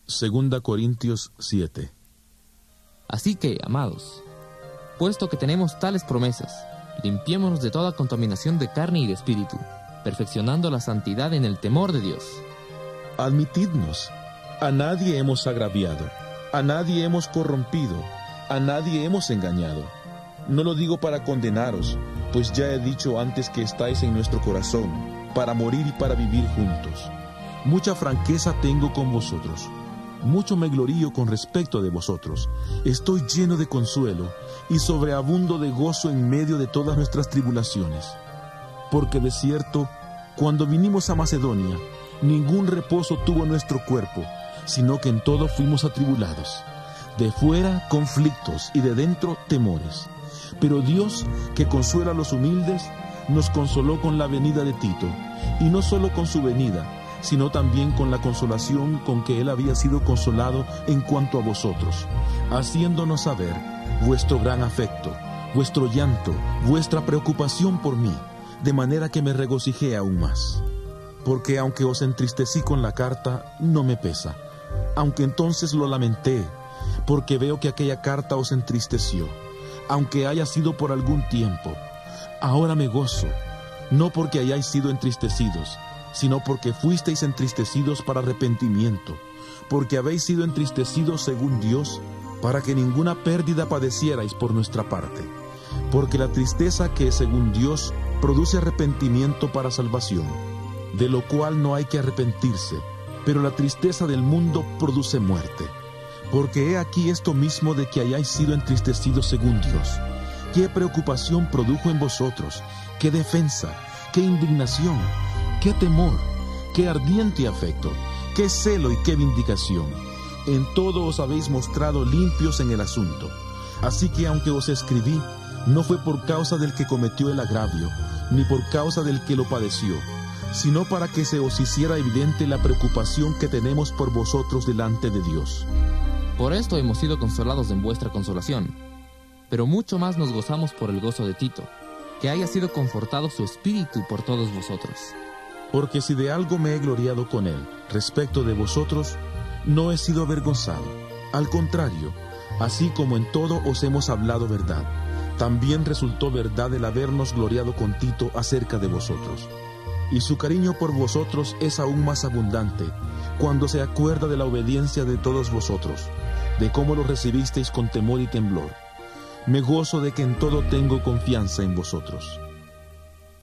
2 Corintios 7. Así que, amados, puesto que tenemos tales promesas, limpiémonos de toda contaminación de carne y de espíritu, perfeccionando la santidad en el temor de Dios. Admitidnos, a nadie hemos agraviado, a nadie hemos corrompido, a nadie hemos engañado. No lo digo para condenaros, pues ya he dicho antes que estáis en nuestro corazón, para morir y para vivir juntos. Mucha franqueza tengo con vosotros, mucho me glorío con respecto de vosotros. Estoy lleno de consuelo y sobreabundo de gozo en medio de todas nuestras tribulaciones. Porque de cierto, cuando vinimos a Macedonia, ningún reposo tuvo nuestro cuerpo, sino que en todo fuimos atribulados. De fuera, conflictos, y de dentro, temores. Pero Dios, que consuela a los humildes, nos consoló con la venida de Tito, y no solo con su venida, sino también con la consolación con que él había sido consolado en cuanto a vosotros, haciéndonos saber vuestro gran afecto, vuestro llanto, vuestra preocupación por mí, de manera que me regocijé aún más. Porque aunque os entristecí con la carta, no me pesa, aunque entonces lo lamenté, porque veo que aquella carta os entristeció, aunque haya sido por algún tiempo. Ahora me gozo, no porque hayáis sido entristecidos, sino porque fuisteis entristecidos para arrepentimiento, porque habéis sido entristecidos según Dios, para que ninguna pérdida padecierais por nuestra parte. Porque la tristeza que es según Dios produce arrepentimiento para salvación, de lo cual no hay que arrepentirse, pero la tristeza del mundo produce muerte. Porque he aquí esto mismo de que hayáis sido entristecidos según Dios. ¿Qué preocupación produjo en vosotros? ¿Qué defensa? ¿Qué indignación? ¿Qué temor? ¿Qué ardiente afecto? ¿Qué celo y qué vindicación? En todo os habéis mostrado limpios en el asunto. Así que aunque os escribí, no fue por causa del que cometió el agravio, ni por causa del que lo padeció, sino para que se os hiciera evidente la preocupación que tenemos por vosotros delante de Dios. Por esto hemos sido consolados en vuestra consolación, pero mucho más nos gozamos por el gozo de Tito, que haya sido confortado su espíritu por todos vosotros. Porque si de algo me he gloriado con él, respecto de vosotros, no he sido avergonzado. Al contrario, así como en todo os hemos hablado verdad, también resultó verdad el habernos gloriado con Tito acerca de vosotros. Y su cariño por vosotros es aún más abundante, cuando se acuerda de la obediencia de todos vosotros, de cómo lo recibisteis con temor y temblor. Me gozo de que en todo tengo confianza en vosotros.